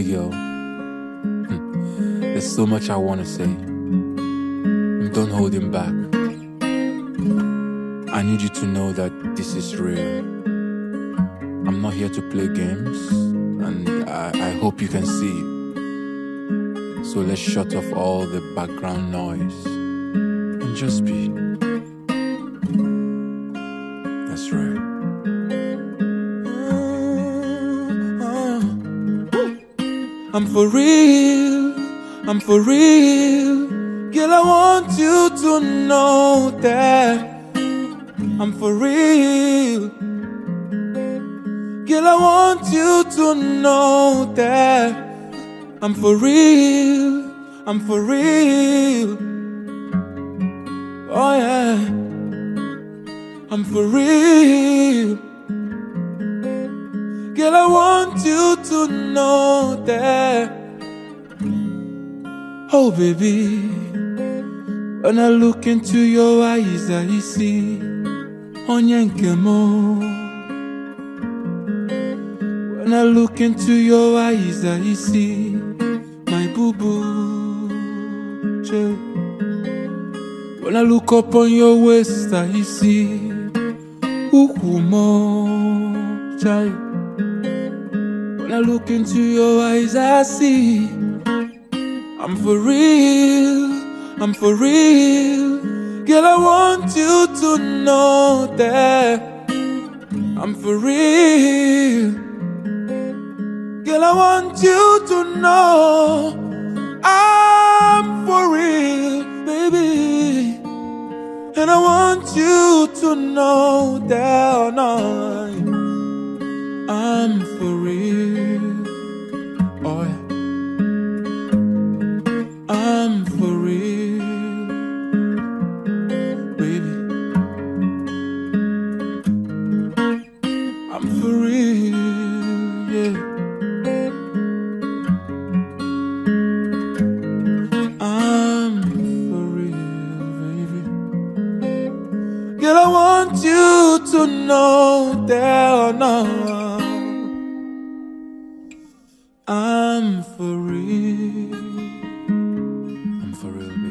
girl, there's so much I want to say. Don't hold him back. I need you to know that this is real. I'm not here to play games, and I hope you can see. So let's shut off all the background noise and just be. That's right. I'm for real, I'm for real. Girl, I want you to know that I'm for real. Girl, I want you to know that I'm for real, I'm for real. Oh yeah, I'm for real. Girl, I want you to know that. Oh baby, when I look into your eyes, I see Onyenkemo. When I look into your eyes, I see my boo-boo. When I look up on your waist, I see Ukumo. When I look into your eyes, I see I'm for real, I'm for real. Girl, I want you to know that I'm for real. Girl, I want you to know I'm for real, baby. And I want you to know that I'm for real. Oh yeah. I'm for real, baby. I'm for real, yeah. I'm for real, baby. Girl, I want you to know that I'm for real. I'm for real, baby.